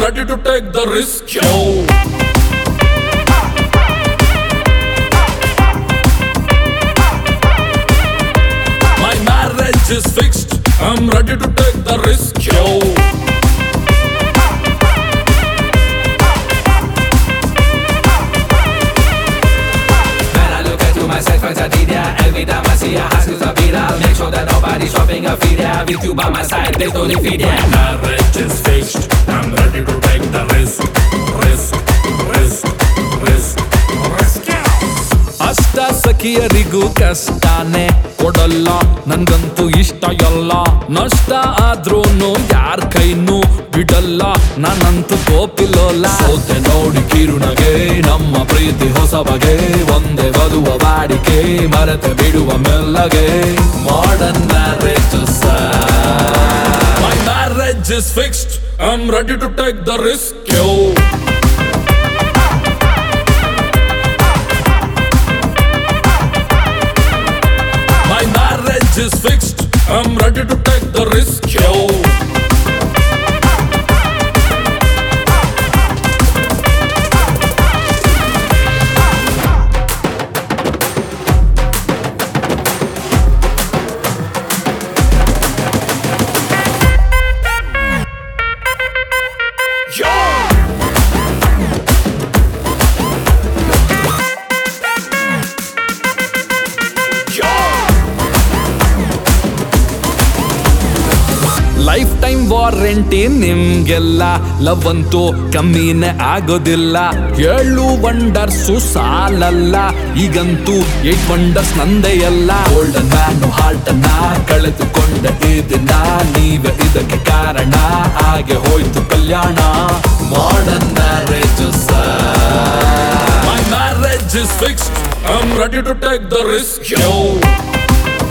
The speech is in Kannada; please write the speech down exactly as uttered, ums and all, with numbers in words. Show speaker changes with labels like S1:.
S1: ready to take the risk, yo. My marriage is fixed, I'm ready to take the risk, yo.
S2: Myself as a D J, every time I see a house is a beat, I'll make sure that nobody's shopping a feed. With you by my side, there's no defeat.
S1: Marriage is fixed, I'm ready to take the risk, risk, risk, risk, risk.
S3: ಅಷ್ಟ ಸಖಿಯರಿಗೂ ಕಷ್ಟನೇ ಕೊಡಲ್ಲ, ನನ್ಗಂತೂ ಇಷ್ಟ ಎಲ್ಲ. ನಷ್ಟ ಆದ್ರೂನು ಯಾರ್ ಕೈನೂ ಬಿಡಲ್ಲ, ನಾನಂತೂ ಗೋಪಿಲೋಲ. ಸೋತೆ ನೋಡಿ ಕಿರುನಗೆ ನಮ್ಮ ಪ್ರೀತಿ ಹೊಸ ಬಗೆ, ಒಂದೇ ಬದುವ ವಾಡಿಕೆ ಮರೆತೆ ಬಿಡುವ ಮೆಲ್ಲಗೆ. Modern marriage
S1: My marriage is fixed, I'm ready to take the risk, yo. My marriage is fixed, I'm ready to take the risk, yo.
S3: Lifetime warranty ನಿಮ್ಗೆಲ್ಲ, ಲವ್ ಅಂತೂ ಕಮ್ಮಿನೇ ಆಗೋದಿಲ್ಲ. ಏಳು ವಂಡರ್ಸು ಸಾಲಲ್ಲ, ಈಗಂತೂ ಏಟ್ ವಂಡರ್ಸ್ ನಂದೇ ಎಲ್ಲ. ಗೋಲ್ಡನ್ ಮ್ಯಾನು ಹಾರ್ಟ್ ಅನ್ನ ಕಳೆದುಕೊಂಡ ಈ ದಿನ, ನೀವೇ ಇದಕ್ಕೆ ಕಾರಣ, ಹಾಗೆ ಹೋಯ್ತು ಕಲ್ಯಾಣ. Modern marriage
S1: My marriage is fixed, I'm ready to take the risk, yo.